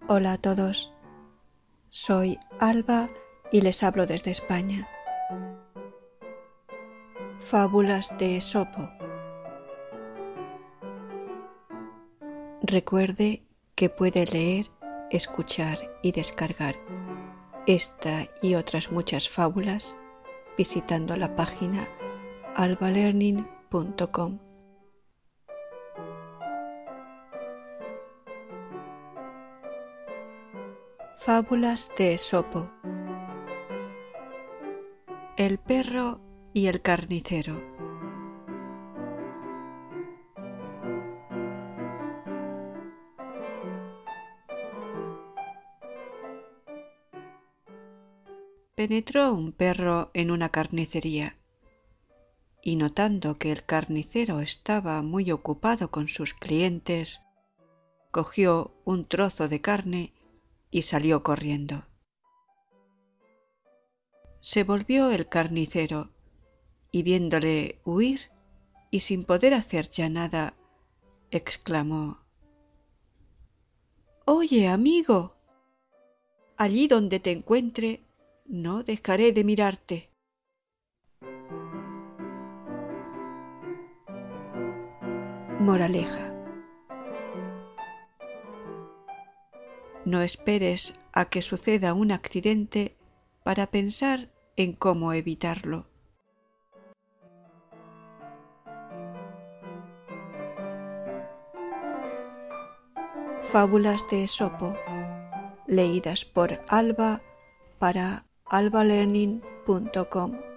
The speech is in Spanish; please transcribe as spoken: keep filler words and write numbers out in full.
Hola a todos, soy Alba y les hablo desde España. Fábulas de Esopo. Recuerde que puede leer, escuchar y descargar esta y otras muchas fábulas visitando la página alba learning punto com. Fábulas de Esopo. El perro y el carnicero. Penetró un perro en una carnicería y, notando que el carnicero estaba muy ocupado con sus clientes, cogió un trozo de carne y salió corriendo. Se volvió el carnicero y, viéndole huir y sin poder hacer ya nada, exclamó: «Oye, amigo, allí donde te encuentre, no dejaré de mirarte». Moraleja: no esperes a que suceda un accidente para pensar en cómo evitarlo. Fábulas de Esopo, leídas por Alba para alba learning punto com.